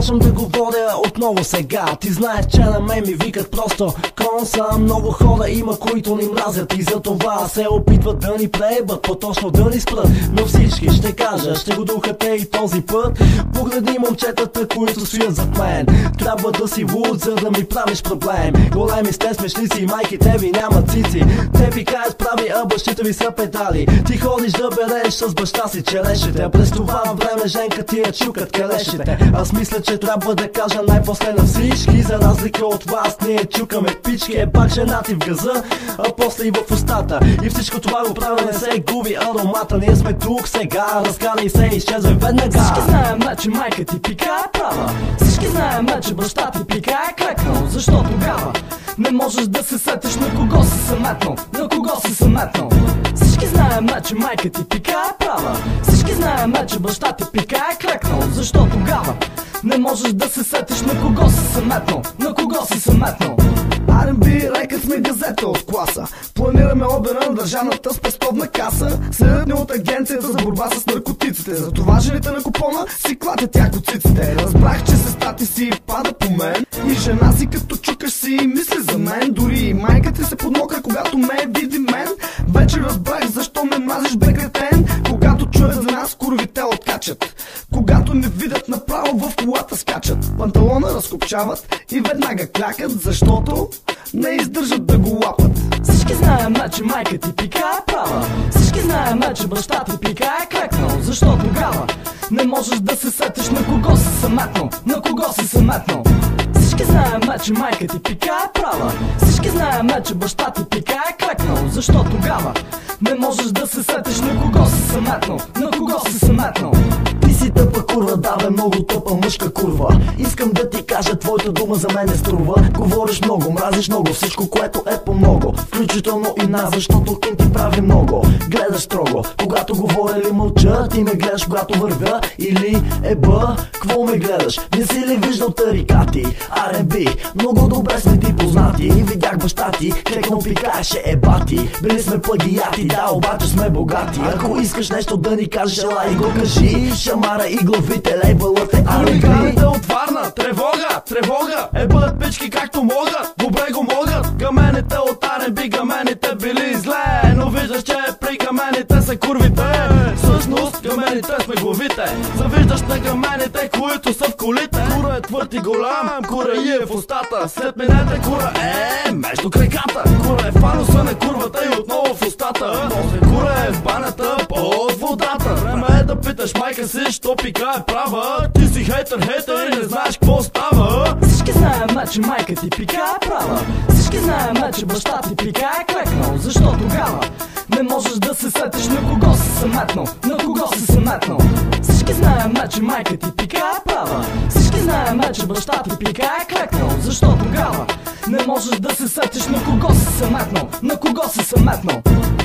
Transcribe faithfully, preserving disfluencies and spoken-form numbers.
Започвам да говоря отново сега. Ти знаеш, че на мен ми викат просто клон съм. Много хора има, които ни мразят и за това се опитват да ни преебат, по-точно да ни спрат. Но всички ще кажа, ще го духате и този път. Погледни момчетата, които стоят зад мен. Трябва да си луд, за да ми правиш проблем. Големи сте смешници и майките ви нямат цици. Те ви каят прави, а бащите ви са педали. Ти ходиш да береш с баща си черешите. През това време женка ти я чукат калешите. Аз мисля, че трябва да кажа най-после на всички. За разлика от вас, ние чукаме пички. Е пак жена ти в газа, а после и в устата. И всичко това го правя, не се губи аромата. Ние сме тук сега, разкани се и изчезва веднага. Всички знаем, че майка ти пика е права. Всички знаем, че баща ти пика е клекнал. Защо тогава не можеш да се сетиш на кого си се метнал? На кого си се метнал? Всички знаем, че майка ти пика е права. Всички знаем, че баща ти пика е клекнал. Защо тогава не можеш да се сетиш на кого си се метнал? На кого си се метнал? ар енд би рекът сме газета от класа. Планираме обера на държавната спестовна каса. Следят ни от агенцията за борба с наркотиците. Затова жените на купона си клатят якоциците. Разбрах, че сестра ти си пада по мен и жена си като чукаш си мисли за мен. Дори и майка ти се подмокра, когато ме види мен. Вече разбрах защо ме мразиш, бе кретен. Когато чуят за нас, куровите откачат. Когато не видят направо, в колата скачат. Панталона разкопчават и веднага клякат, защото не издържат да го лапат. Всички знаем, че майка ти пика е права. Всички знаем, че баща ти пика е клекнал. Защо тогава не можеш да се сетиш на кого си се метнал? На кого си се метнал? Всички знаем, че майка ти пика е права. Всички знаем, че баща ти пика е клекнал. Защо тогава не можеш да се сетиш на кого си се метнал? На кого си се метнал? Ти си тъпа курва, да бе, много тъпа мъжка курва. Искам да ти кажа, твоята дума за мен не струва. Говориш много, мразиш много, всичко, което е по много. Включително и нас, защото кин ти прави много. Гледаш строго, когато говоря или мълча. Ти ме гледаш, когато вървя или еба. Кво ме гледаш? Не си ли виждал тарикати? ар енд би, много добре сме ти познати. Видях баща ти, клекно пикаеше ебати. Били сме плагияти, да, обаче сме богати. Ако искаш нещо да ни кажеш, ела и го кажи. Шамара и главите, лейбълът е ар енд би. Галите от Варна, тревога, тревога. Е бъдат пички както могат, добре го могат. Гамените от ар енд би, гамените били зле. Но виждаш, че при гамените са курвите. Всъщност, гамените сме главите. Завиждаш на гамените, които са в колите. Кура е твърд и голям, кура и е в устата. След минете кура е между краката. Кура е в ануса на курвата и отново в устата. После кура е в банята под водата. Време е да питаш майка си, що пика е права. Ти си хейтър, хейтър и не знаеш какво става. Всички знаем, че майка ти пика е права. Всички знаем, че баща ти пика е клекнал. Защо тогава не можеш да се сетиш на кого си се метнал? На кого си се метнал? Всички знаем, че майка ти пика е права. Всички знаем, че баща ти пика е клекнал. Защо тогава не можеш да се сетиш на кого си се метнал? На кого си се метнал?